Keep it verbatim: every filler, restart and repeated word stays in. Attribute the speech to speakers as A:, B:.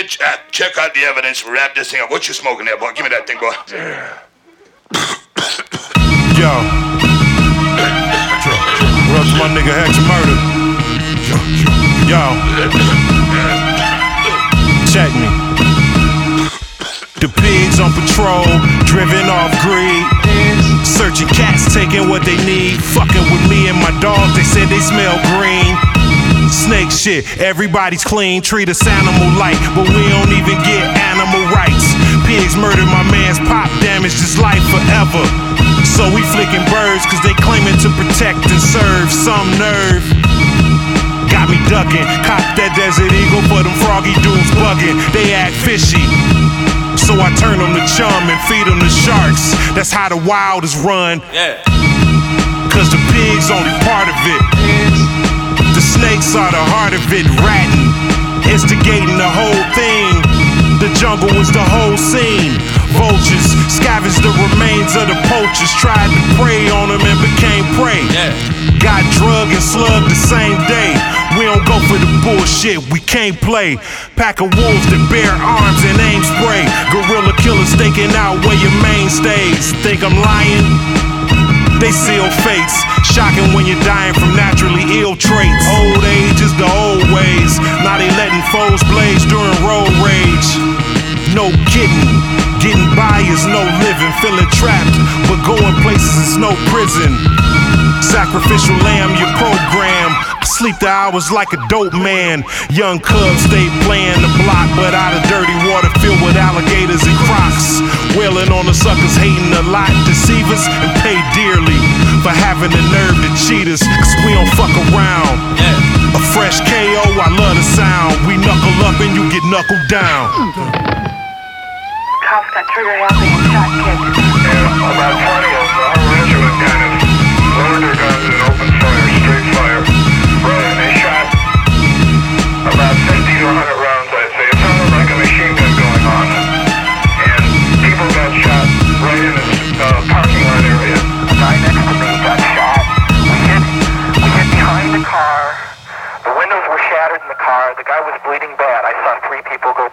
A: bitch. Uh, check out the evidence. Wrap this thing up. What you smoking there, boy? Give me that thing, boy.
B: Yo. What up to my nigga Hector Murder? Yo. Check me. The pigs on patrol, driven off greed. Searching cats, taking what they need. Fucking with me and my dogs, they said they smell green. Snake shit, everybody's clean. Treat us animal like, but we don't even get animal rights. Pigs murdered my man's pop, damaged his life forever. So we flicking birds, cause they claiming to protect and serve. Some nerve got me ducking. Cop that Desert Eagle for them froggy dudes bugging. They act fishy, so I turn them to chum and feed them to sharks. That's how the wild is run.
C: Yeah.
B: Cause the pigs only part of it. The snakes are the heart of it, ratting, instigating the whole thing. The jungle was the whole scene. Vultures scavenged the remains of the poachers, tried to prey on them and became prey.
C: Yeah.
B: Got drugged and slugged the same day. We don't go for the bullshit, we can't play. Pack of wolves that bear arms and aim spray. Guerrilla killers staking out where your mainstays. Think I'm lying? They seal fates. Shocking when you're dying from naturally ill traits. Old age is the old ways. Now they letting foes blaze during road rage. No kidding, getting by is no living. Feeling trapped, but going places is no prison. Sacrificial lamb, your program. Sleep the hours like a dope man. Young cubs stay playing the block, but out of dirty water filled with alligators and crocs. Wailing on the suckers, hating a lot. Deceivers and pay dearly for having the nerve to cheat us, cause we don't fuck around.
C: Yeah.
B: A fresh K O, I love the sound. We knuckle up and you get knuckled down.
D: Cops got trigger happy and shot kids.
E: And about twenty of our regiment kind of lowered their guns and opened fire, straight fire. Right, and they shot about fifty to one hundred rounds, I'd say. It sounded like a machine gun going on. And people got shot right in this uh, parking lot area.
D: A guy next to me got shot. We hit, we hit behind the car. The windows were shattered in the car. The guy was bleeding bad. I saw three people go